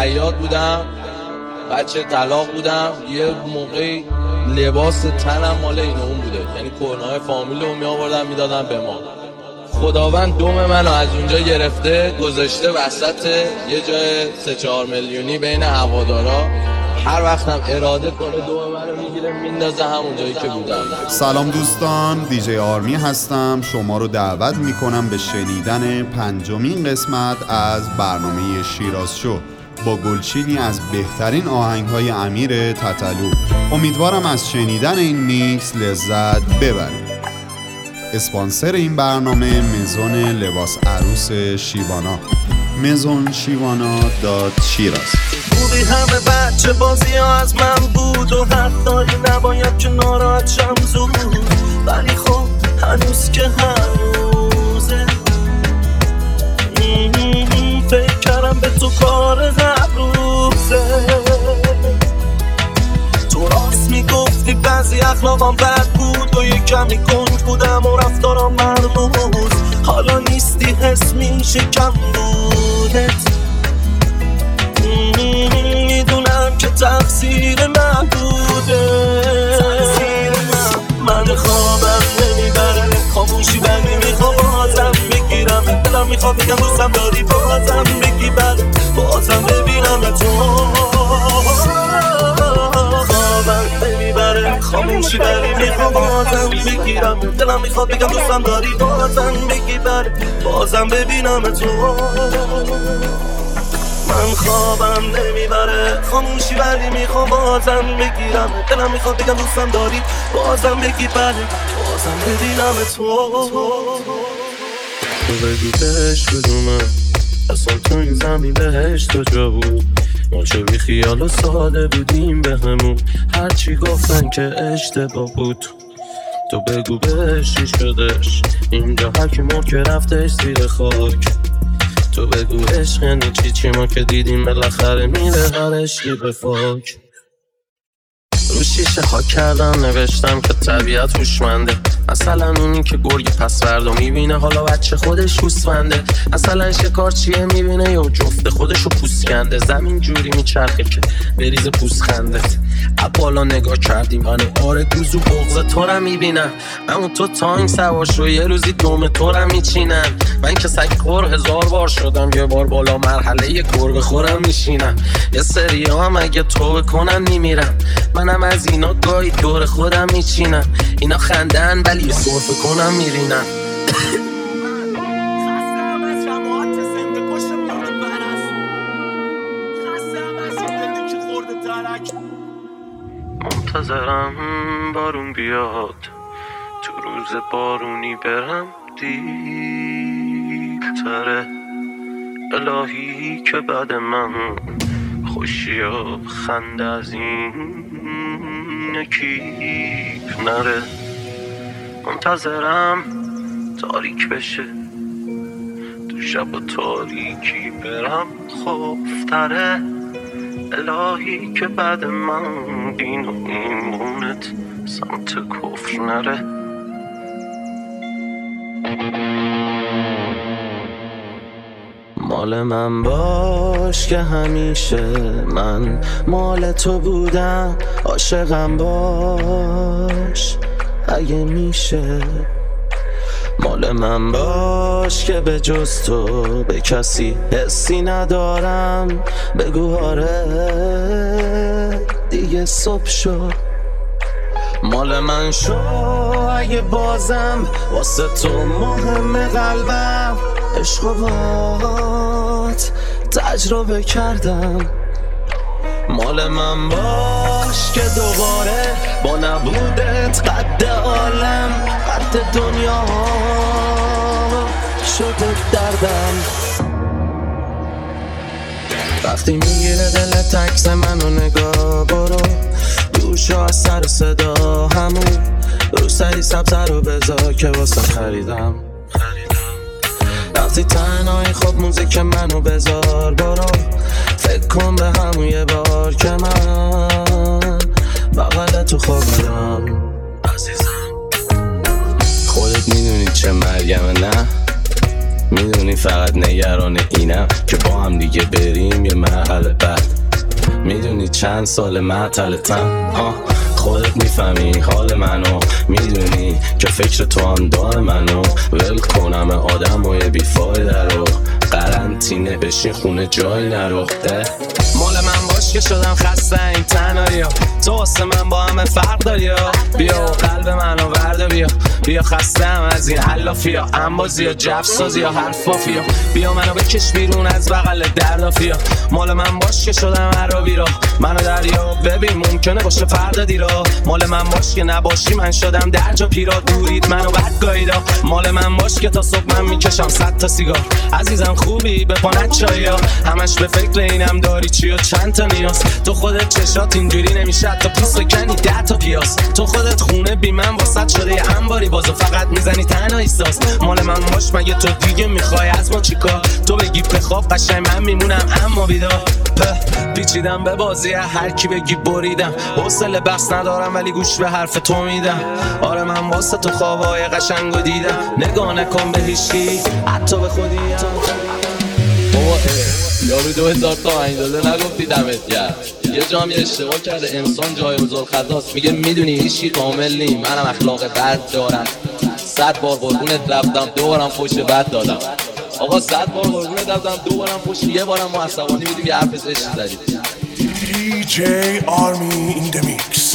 شیاد بودم، بچه طلاق بودم. یه موقعی لباس تنم مال این اون بوده، یعنی کرنهای فامیل رو می آوردن میدادن به ما. خداوند دوم منو از اونجا گرفته گذاشته وسط یه جای 3-4 میلیونی بین هوادارا. هر وقتم اراده کنه دوم منو میگیره میندازه همون جایی که بودم. سلام دوستان، دیجی آرمی هستم. شما رو دعوت میکنم به شنیدن 5مین قسمت از برنامه شیراز شو با گلچینی از بهترین آهنگ‌های امیر تتلو. امیدوارم از شنیدن این میکس لذت ببرید. اسپانسر این برنامه مزون لباس عروس شیوانا، مزون شیوانا شیراز. بودی همه بچه بازی ها از من بود و حتی نباید که ناراحت شم زود، ولی خب هنوز که هنوزه فکر کردم به تو کار روزه. تو راست میگفتی بعضی اخلاقام بد بود و یک کمی کنج بودم و رفتارم مرموز. حالا نیستی حس میشه کم بودت، میدونم که تقصیر من بوده. من خوابم نمیبره، خاموشی بنی میخوام بازم بگیرم. دلم میخواد بگم دوستم داری بازم بگی بله، بازم ببینم تو. خوابم نمیبره، خاموشی بنی میخوام بازم بگیرم. دلم میخواد بگم دوستم داری بازم بگی بله، بازم ببینم تو. من خوابم نمیبره، خاموشی ولی میخوام بازم بگیرم. دلم میخواد بگم دوستم داری بازم بگی بله، بازم ببینم تو. تو بگو بهش کدومه، اصلا تو این زمین بهش تو جا بود. ما چه بی خیال و ساده بودیم به همون، هرچی گفتن که اشتباه بود. تو بگو بهش چی شدش، اینجا هرکی مرد که رفتش زیر خاک. تو بگو عشق یعنی چی ما که دیدیم بالاخره میره هر عشقی به فاک. رو شیشه ها کردم نوشتم که طبیعت هوشمنده، مثلا اونی که گرگی پس فردا میبینه حالا بچه خودش گوسفنده. مثلا شکارچیه میبینه یا جفت خودشو پوست کنده، زمین جوری میچرخه که بریز پوست خندت. بالا نگاه کردیم منو آره گوزو بغض تو رو میبینم، اما تو تانک سوار شو یه روزی دوم تو رو میچینن. من که سگ خور 1000 بار شدم، یه بار بالا مرحله یه گربه خورم میشینم. یه سری هم اگه تو بکنن میمیرم، منم از اینا گاهی دور خودم میچینم. اینا خندن ولی یه سرفه کنم میرینم. منتظرم بارون بیاد، تو روز بارونی برم دیرتره. الهی که بعد من خوشی و خنده از این نکیب نره. منتظرم تاریک بشه، تو شب و تاریکی برم خوفتره. الهی که بعد من دین و ایمونت سمت کفر نره. مال من باش که همیشه من مال تو بودم، عاشقم باش اگه میشه. مال من باش که به جز تو به کسی حسی ندارم. بگو آره دیگه صبح شد. مال من شو اگه بازم واسه تو مهم قلبم. عشق و بات تجربه کردم. مال من باش که دوباره با نبودت قد عالم قد دنیا شده دردم. وقتی میگیره دلت عکس منو نگاه برو، گوشا از سر صدا همون رو سری سبزه رو بذار که واسه خریدم. وقتی تنهایی خب موزیک منو بذار برو، فکر کن به همون یه بار که من بغل تو خوابیدم. عزیزم خودت میدونی چه مرگمه نه، میدونی فقط نگران اینم که با هم دیگه بریم یه مرحله بعد. میدونی چند سال معطلتم، خودت میفهمی حال منو، میدونی که فکر تو هم دار منو. ول کنم آدم و یه بیفایده رو، قرنطینه بشین خونه جای نرو. مال من باش که شدم خسته این تنهایی، تو واسه من با همه فرق داری. بیا و قلب منو ورده، بیا خستم از این علافیا، انبازی یا جف سازی یا حرفافیا. بیا منو بکش بیرون از بغل دردافیا. مال من باش که شدم عربی را، منو دریا ببین ممکنه باشه فردا دیرا. مال من باش که نباشی من شدم در جا پیرا، دورید منو بد گاییدا. مال من باش که تا صبح من میکشم 100 تا سیگار. عزیزم خوبی به پانت چایا، همش به فکر اینم داری چی و چند تا نیاز. تو خودت چشات اینجوری نمیشه تا پوست بکنی 10 تا پیاز. تو خودت خونه بی من واسط شده یه انباری، بازو فقط میزنی تنهایی ساز. مال من باش مگه تو دیگه میخوای از ما چیکار؟ تو بگی بخواب قشنگ من میمونم اما بیدار. پیچیدم به بازی هر کی بگی بریدم، حوصله بحث ندارم ولی گوش به حرف تو میدم. آره من واسه تو خوابای قشنگو دیدم، نگاه نکن به هیچکی حتی به خودیم. بابا یارو 2000 تومن داده نگفتی دمت گرم. یه جامی اشتباه کرده، انسان جای بزرگ خطاست. میگه میدونی هیچی کامل نیم، منم اخلاق بد دارم. 100 بار قربونت رفتم 2 بارم پشت بد دادم. آقا 100 بار قربونت رفتم 2 بارم پشت، یه بارم ما عصبانی میدیم یه حرف زشت زدید. DJ Army in the mix.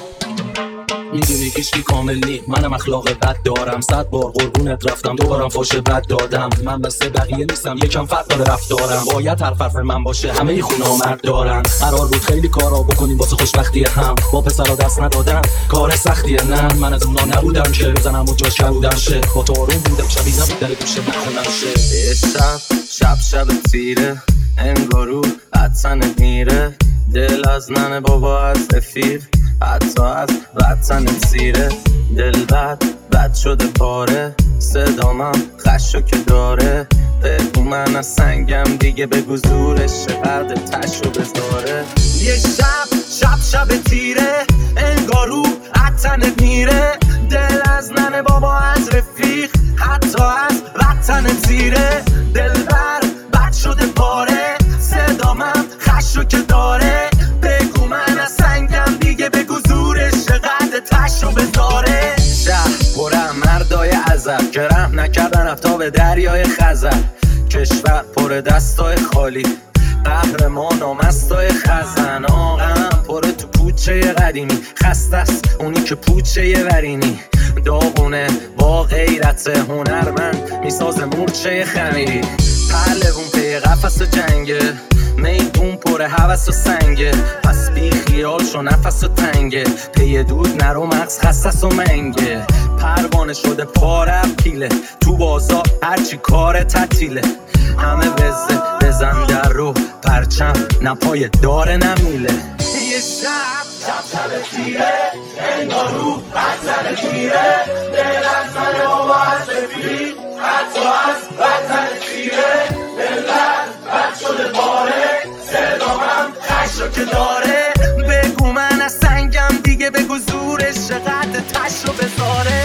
میدونی هیچی کامل نی، منم اخلاق بد دارم. 100 بار قربونت رفتم 2 بارم فوش بد دادم. من مثل بقیه نیستم، یکم فرق داره رفتارم. باید حرف من باشه، همه خونه مرد دارن. قرار بود خیلی کارا بکنیم واسه خوشبختی هم، با پسرا دست ندادن کار سختیه. نه من از اونا نبودم که بزنم و جاش کبودم شه. با تو آروم بودم شبی نبود در گوشه بخونم شه. یه شب تیره، انگارو حدسنت میره. دل از ننه بابا از رفیق، حتی از وطن سیره. دل بد شده پاره، صدامم خشو که داره. بگو من از سنگم دیگه، بگو زورش چقدر تشو بذاره. یه شب تیره، انگارو حدسنت میره. دل از ننه بابا از رفیق، حتی از وطن سیره. دل بد شده پاره، صدامم خشو که داره. بگو من از سنگم دیگه، بگو زورش چقدر تشو بذاره. شهر پرم مردای عزب که رحم نکردن رفتا به دریای خزر. کشور پر دستای خالی، قهرمان و مستای خزن. آقام پر تو پوچه قدیمی، خسته است اونی که پوچه ورینی. داغونه با غیرت هنرمند، میسازه مورچه خمیری. پهلوون پی قفس و جنگه، میدون پر هوس و سنگه. پس بی خیال شو نفس و تنگه، پی دود نرو مغز خصص و منگه. پروانه شده پاره پیله، تو بازار هرچی کار تعطیله. همه وزه بزن در رو پرچم، نپای داره نمیله. یه شب تیره، انگارو حدسنت میره. دل از من بابا از رفیق، حتی از وطن سیره. دل بد شده پاره، صدامم خشو که داره. بگو من از سنگم دیگه، بگو زورش چقدر تشو بذاره.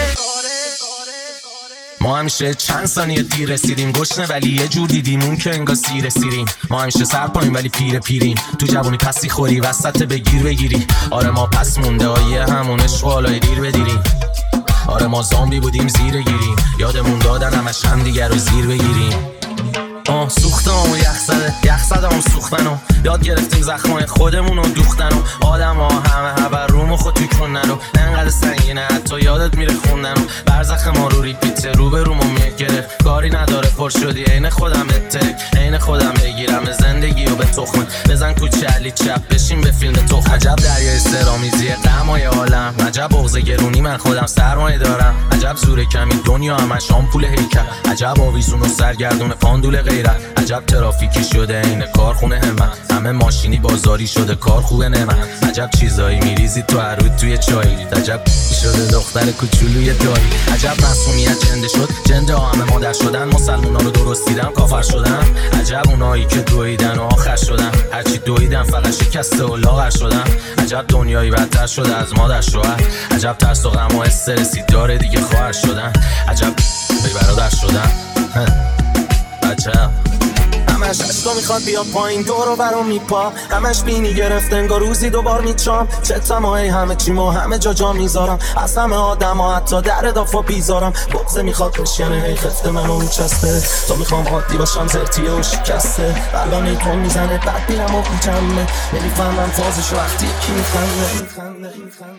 ما همیشه چند ثانیه دیر رسیدیم، گشنه ولی یه جور دیدیم اون که انگار سیر سیریم. ما همیشه سر پاییم ولی پیریم، تو جوونی پسی خوری وسط بگیری. آره ما پس مونده آیه همون اشوالای دیر بدیریم. آره ما زامبی بودیم زیر گیریم، یادمون دادن همش هم دیگر رو زیر بگیریم. سوختم و یخ زدم سوختن و یاد گرفتیم زخمای خودمون رو دوختن. و آدم ها همه هبر روم و خود توی کنن و انقدر سنگینه حتی یادت میره خوندن. و برزخ ما رو ریپیته رو به رومو میگرفت، کاری نداره پر شدی عین خودم اترک. عین خودم بگیرم زندگی و به تخمه، بزن کوچه علی چپ بشین به فیلم تخم. عجب دریای سرامیزی غمای عالم، عجب بغض گرونی من خودم سرمایه دارم. عجب زور کمی دنیا همش آمپول هیکل، عجب آویزون و سرگردون پاندول غیرت. عجب ترافیکی شده این کارخونه همت، همه ماشینی بازاری شده کار خوبه نمت. عجب چیزایی میریزی تو عروت توی چایی، عجب شده دختر کوچولوی دایی. عجب معصومیت جنده شد، جنده ها همه مادر شدن. مسلمونا رو درست دیدم کافر شدن. عجب اونایی که دویدن و آخر شدن، هرچی دویدن فقط شکسته و لاغر شدن. عجب دنیایی بدتر شده از مادر شوهر. عجب ترس و غم و استرسی داره دیگه خواهر شدن. عجب بی برادر شدن. عجب همش عشقا میخواد بیاد پایین دورو برام میپا همش بینی گرفت انگار روزی دوبار میچام چتمایی همه چیمو همه جا میذارم از همه آدم ها حتی در ادافا بیزارم بغزه میخواد بشینه هی خفته منو میچسته تو میخوام عادی باشم زرتیه و شکسته بلانه تو میزنه بعد میرم و میجمه نمیفهمم فازش وقتی کی میخنده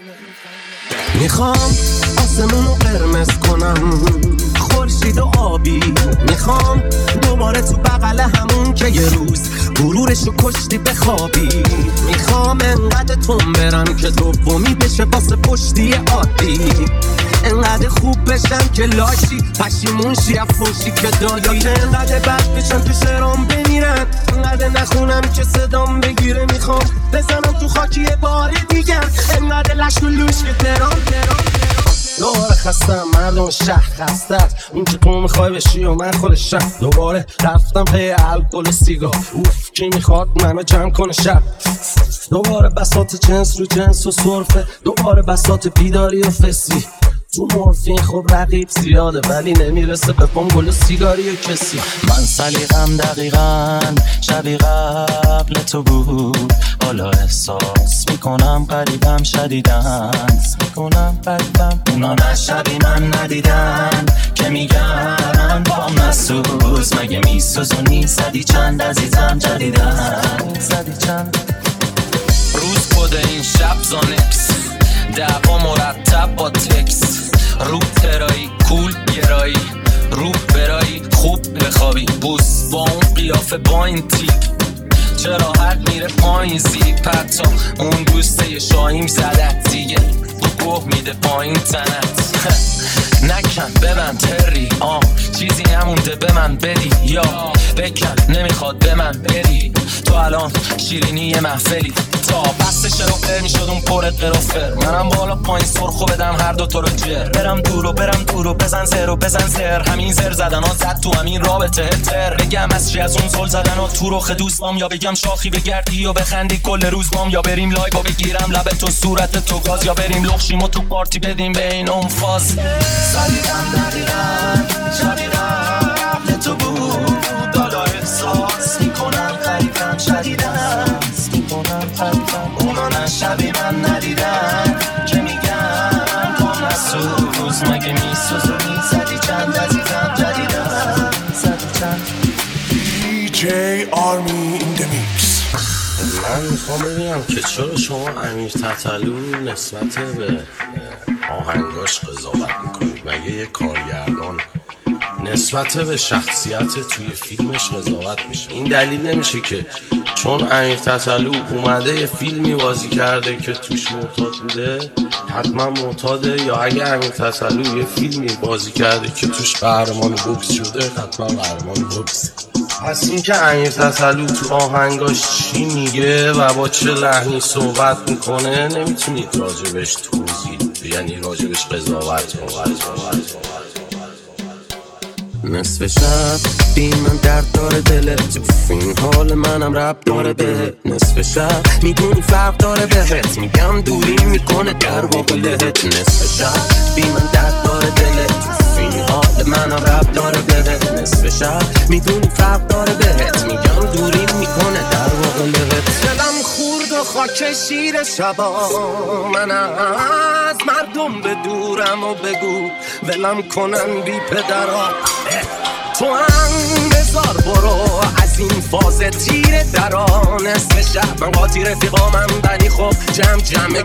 میخوام آسمونو قرمز کنم خورشید و آبی میخوام دوباره تو بغل همون که یه روز غرورشو کشتی بخوابی میخوام انقدر تون برم که دومی بشه واسه پشتی عادی انقدر خوب بشم که لاشی پشیمون شی افوشی که دادی انقدر بد بشم تو شرام بمیرم انقدر نخونم که صدام بگیره میخوام بزنم تو خاکی بار دیگر انقدر لشت و لوش که ترام دوباره خستم مردم شهر خستت اون که تو میخوای بشی و من خودشم دوباره رفتم پی الکل و سیگار اوف کی میخواد منو جمع کنه شب دوباره بساط جنس رو جنس و صرفه دوباره بساط بیداری و فسی تو مورفین خب رقیب زیاده ولی نمیرسه به پام گل و سیگاری و کسی من سلیقم دقیقاً شبیه قبل تو بود حالا احساس میکنم قریبم شدیدن میکنم قریبم اونا نشبی من ندیدن که میگن بام نسوز مگه میسوزونی زدی چند عزیزم جدیدن زدی چند روز کد این شب زانکس دعوا مرتب با تکس رو ترایی کول گرایی رو برایی خوب بخوابی بوس با اون قیافه با این تیپ چرا حد میره پایین زیپ حتی اون دوسته شاهیم زدت دیگه تو گوه میده پایین تنت نکن ببند تری چیزی نمونده به من بدی یا بکن نمیخواد به من بری تو الان شیرینی محفلی تا بستش رو پر میشد اون پر قرافر منم بالا پایین سرخو بدم هر دو تو رو جر برم دور و بزن زر و بزن زر همین زر زدن ها زد تو همین رابطه هتر بگم از چی از اون زل زدن ها تو رخ دوستام یا بگم شاخی بگردی و بخندی کل روز بام یا بریم لایو و بگیرم لب تو صورت تو گاز یا بریم لخشیم و تو پارتی بدیم به این اون فاز سلیقم دقیقاً شبیه قبل تو بود حالا احساس میکنم قریبم شدیدن میکنم قریبم اونا نشبی من ندیدن که میگن بام نسوز مگه میسوزونی زدی چند عزیزم جدیدن زدی چند DJ Army in the mix. من میخوام ببینم که چرا شما امیر تتلو نسبت به آهنگاش قضاوت میکنید مگه یه کارگردان نسبت به شخصیت توی فیلمش قضاوت میشه این دلیل نمیشه که چون امیر تتلو اومده یه فیلمی بازی کرده که توش معتاد بوده حتما معتاده یا اگه امیر تتلو یه فیلمی بازی کرده که توش قهرمان بوکس شده حتما قهرمان بوکس پس این که امیر تتلو تو آهنگاش چی میگه و با چه لحنی صحبت میکنه نمیتونید راجبش توضیح یعنی راجبش قضاوت نصف شب بی من درد داره دلت تو این حال منم رب داره بهت نصف شب میدونی فرق داره بهت میگم دوری میکنه در واقع لهت نصف شب بی من درد داره دلت تو این حال منم رب داره بهت نصف شب میدونی فرق داره بهت میگم دوری میکنه در واقع لهت دلم خورد و خاک شیر شبا من از مردم به دورم و بگو ولم کنن بی پدرها تو هم بذار برو از این فاز تیر دران نصف شب من قاطی رفیقامم ولی خب جمع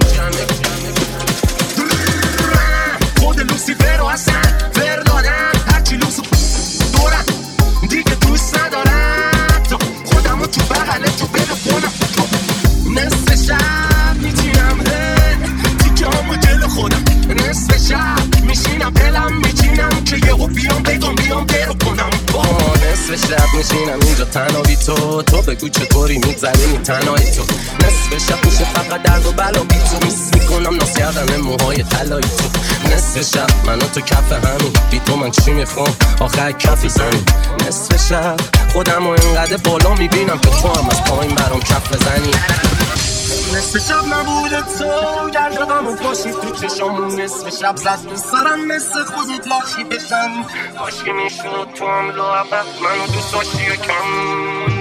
خود لوسیفر رو اصلا فر دادن هرچی لوسو دورم دیگه دوست ندارم تو خودم رو تو بغل تو بگه نصف شب میچینم تیکه همو جل خودم نصف شب میشینم دلم میچینم که یهو بیام بگم بیام برو کنم نصف شب میشینم اینجا تنها بی تو بگو چطوری میگذرونی تنهایی تو نصف شب میشه فقط درد و بلا بی تو میس میکنم ناس کردن موهای طلایی تو نصف شب من و تو کف همین بی تو من چی میخوام آخر کفی زنی نصف شب خودم و اینقدر بالا میبینم که تو هم از پایین برام کف بزنی نصف شب نبوده تو گرد غمت باشی تو چشامون نصف شب زد به سرم مثل خودت لاشی بشم کاشکی میشد تو هم لاغت منو دوست داشتی یکم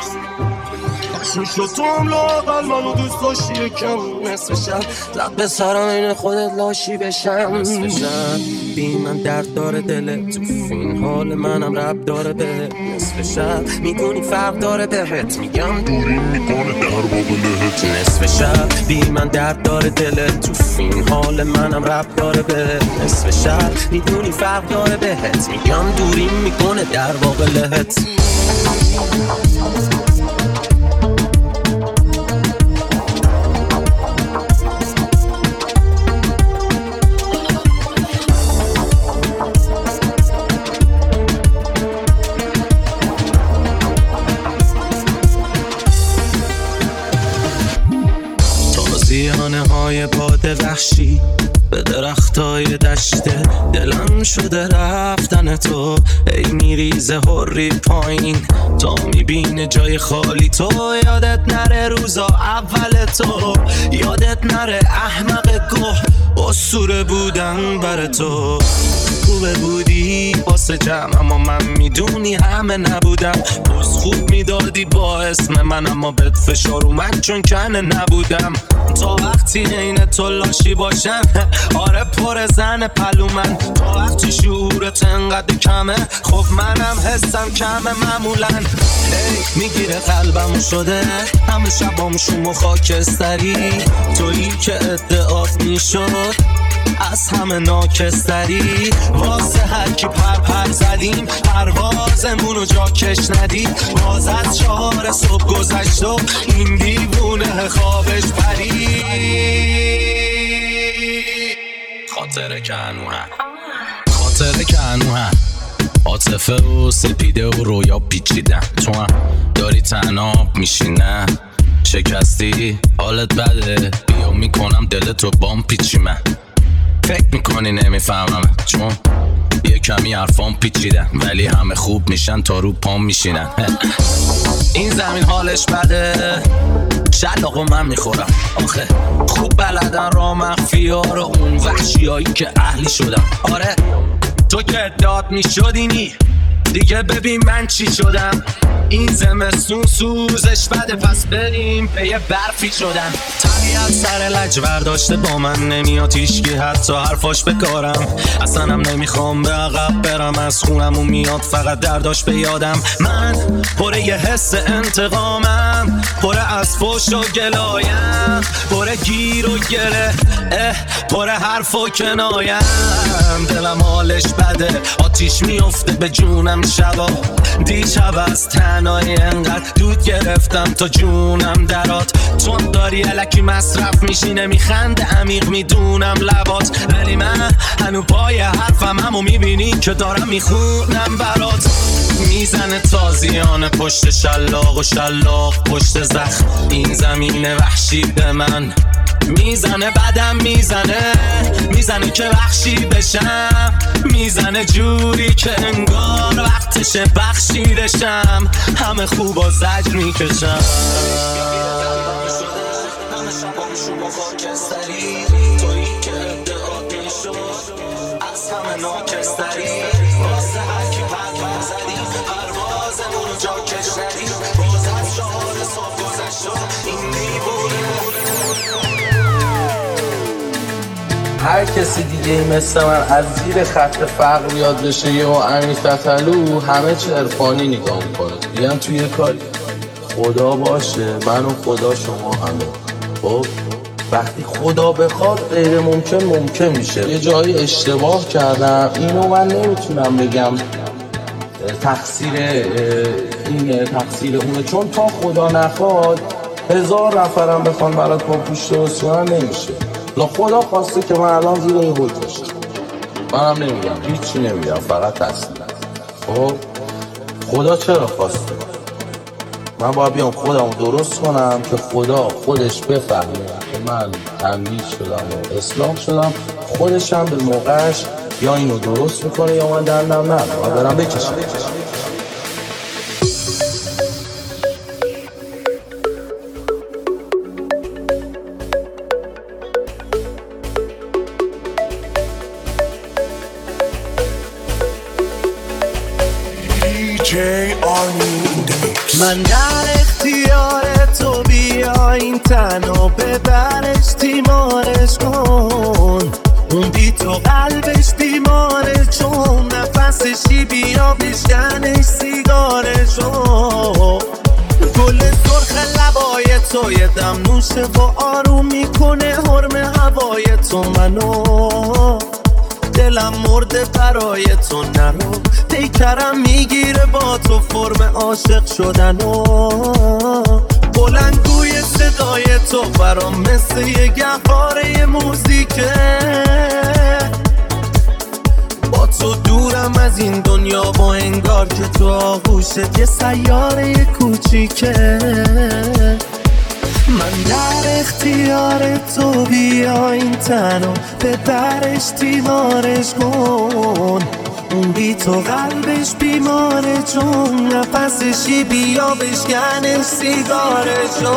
میشد تو هم لاغل منو دوست داشتی یکم نصف شب زد به سرم این خودت لاشی بشم نصف شب بی من درد داره دلت تو این حال منم رب داره به نصف شب میدونی فرق داره بهت میگم دوری میکنه در باقلهت نصف شب بی من درد داره دلت تو این حال منم رب داره به نصف شب میدونی فرق داره بهت میگم دوری میکنه در باقلهت تازیانه های باد وحشی به درختای دشته دلم شده رفتن تو ای میریزه هری پایین تا میبینه جای خالی تو یادت نره روزا اول تو یادت نره احمق گوه اسطوره بودن بر تو خوبه بودی واسه جمع اما من میدونی همه نبودم بز خوب میدادی با اسم من اما بهت فشار اومد چون کنه نبودم تا وقتی عین تو لاشی باشن آره پر زن پلو من تا وقتی شعورت انقدر کمه خب منم حسم کمه معمولا میگیره قلبمو شده همه شبام شوم خاکستری تویی که ادعات میشد از همه ناکستری واسه هر کی پر زدیم پروازمونو جا کش ندید باز از 4 صبح گذشت و این دیوونه خوابش پرید خاطره که هنوه عاطفه و سپیده و رویا پیچیدن تو هم داری تناب میشینه شکستی حالت بده بیا میکنم دلتو بام پیچی من فکر میکنی نمیفهمم چون یه کمی حرفام پیچیدن ولی همه خوب میشن تا رو پام میشینن این زمین حالش بده شلاقو من میخورم آخه خوب بلدن را مخفی ها رو اون وحشی هایی که اهلی شدم آره تو که ادعات میشدینی دیگه ببین من چی شدم این زمستون سوزش بده پس بریم به یه برفی شدن طبیعت سر لج برداشته با من نمیاد هیچکی حتی حرفاش بکارم اصلا هم نمیخوام به عقب برم از خونمون میاد فقط درداش به یادم من پر یه حس انتقامم پر از فوش و گلایم پر گیر و گله پر حرف و کنایم دلم حالش بده آتیش میفته به جونم شبا دیشب از تنهایی انقدر دود گرفتم تا جونم درات چون داری الکی مصرف میشینه میخنده عمیق میدونم لبات ولی من هنو پای حرفم همو میبینی که دارم میخونم برات میزنه تازیانه پشت شلاق و شلاق پشت زخم این زمین وحشی به من میزنه بدم میزنه که وحشی بشم میزنه جوری که انگار وقتشه بخشیدشم همه خوبا زجر میکشم همه شبام شما خاکستری تویی که ادعات میشد از همه ناکستری واسه هرکی پر زدی پروازمونو جا کش ندی باز از 4 صبح گذشت این دیوونه هر کسی دیگه مثل من از زیر خط فقر یاد بشه یه امیر فتلو همه چه عرفانی نگاه میکنه میگن توی یه کاری خدا باشه من و خدا شما همه خب وقتی خدا بخواد غیر ممکن میشه یه جایی اشتباه کردم اینو من نمیتونم بگم تقصیر اینه تقصیر اونه چون تا خدا نخواد 1000 نفرم بخوان برات پاپوش درست کنن نمیشه لا خدا خواسته که من الان زیر این حکم باشم منم نمیگم هیچی نمیگم فقط تصدیق خب خدا چرا خواسته من باید بیام خودم درست کنم که خدا خودش بفهمه که من تنبیه شدم و اصلاح شدم خودش هم به موقعش یا اینو درست میکنه یا من دندم نه باید برم بکشم من در اختیار تو، بیا این تنو ببرش تیمارش کن. اون بی تو قلبش بیماره، چون نفسشی بیا بشکنش سیگارشو. گل سرخ لبای تو یه دم نوشه و آروم میکنه حرم هوای تو منو. دلم مرده برای تو نرو، پیکرم میگیره با تو فرم عاشق شدنو. بلندگوی صدای تو برام مثل یه گهواره موزیکه. با تو دورم از این دنیا و انگار که تو آغوشت یه سیاره کوچیکه. من در اختیار تو، بیا این تنو ببرش تیمارش کن. اون بی تو قلبش بیماره، چون نفسشی بیا بشکنش سیگارشو.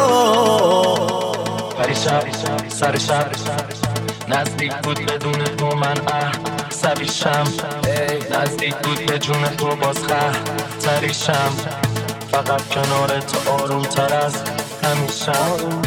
پریشب سر شب نزدیک بود بدون تو من عصبیشم. نزدیک بود به جون تو باز خطریشم. فقط کنار تو آروم تر از همیشم.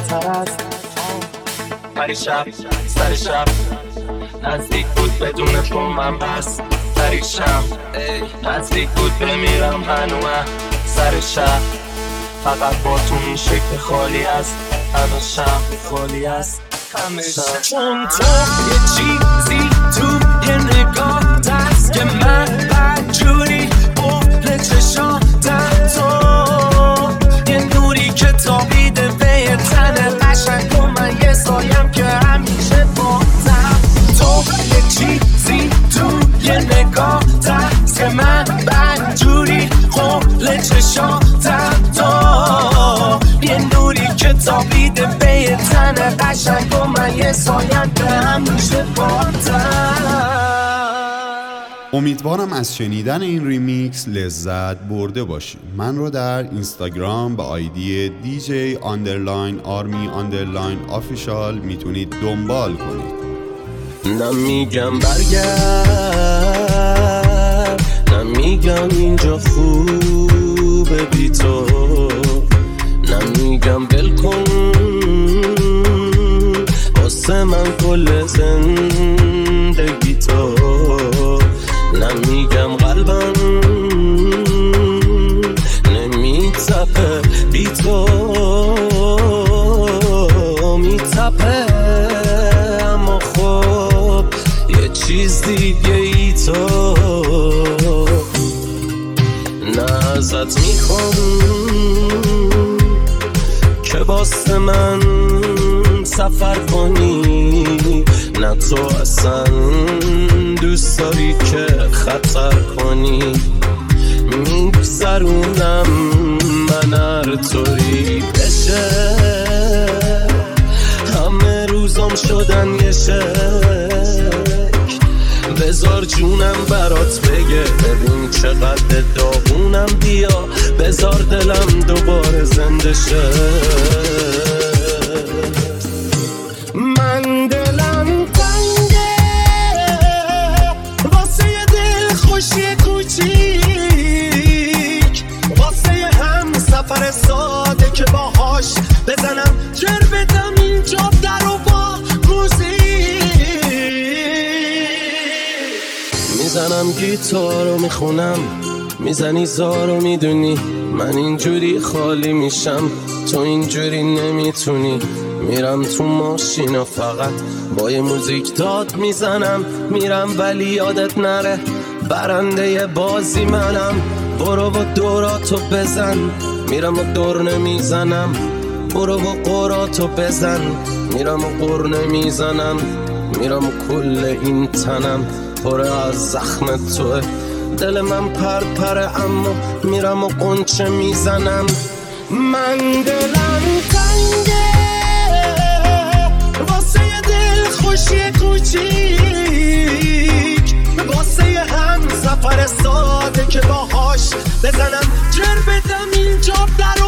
پریشب سر شب نزدیک بود بدون تو من بس پریشم. نزدیک بود بمیرم هنوز سر شب. فقط با تو این شکل خالی است همیشم، خالی است همیشه. چون تو یه چیزی تو یه نگاه دست که من بدجوری قفل چشاتم. تو یه نوری که تابیده به یه تن قشنگ و من یه سایم که همیشه بازم. تو یه چیزی تو یه نگاه دست که من بدجوری قفل چشاتم. تو یه نوری که تابیده به یه تن قشنگ و من یه سایم که همیشه بازم. امیدوارم از شنیدن این ریمیکس لذت برده باشید. من رو در اینستاگرام به آیدی DJ_Army_Official میتونید دنبال کنید. نمیگم برگرد، نمیگم اینجا خوبه بی تو، نمیگم بل کن واسه من کل زندگی تو، نمیگم قلبم نمیتپه بی تو، میتپه اما خب یه چیز دیگه ای تو. نه ازت میخوام که واسه من سفر کنی، نه تو اصلا دوست داری که خطر کنی. میگذرونم من هر طوری بشه، همه روزام شدن یه شک. بذار جونم برات بگه ببین چقدر داغونم، بیا بذار دلم دوباره زنده شه. من دلم تنگه واسه یه دل خوشی کوچیک، واسه یه هم سفر ساده که باهاش بزنم جر بدم اینجا در و با موزیک. میزنم گیتارو میخونم، میزنی زارو میدونی من اینجوری خالی میشم، تو اینجوری نمیتونی. میرم تو ماشین و فقط با یه موزیک داد میزنم، میرم ولی یادت نره برنده بازی منم. برو و دوراتو بزن، میرم و دور نمیزنم. برو و قراتو بزن، میرم و قر نمیزنم. میرم و کل این تنم پر از زخم توه، دل من پرپره اما میرم و قنچه میزنم. من دلم تنگه واسه یه دل خوشی کوچیک، واسه یه هم سفر ساده که باهاش بزنم جر بدم اینجا در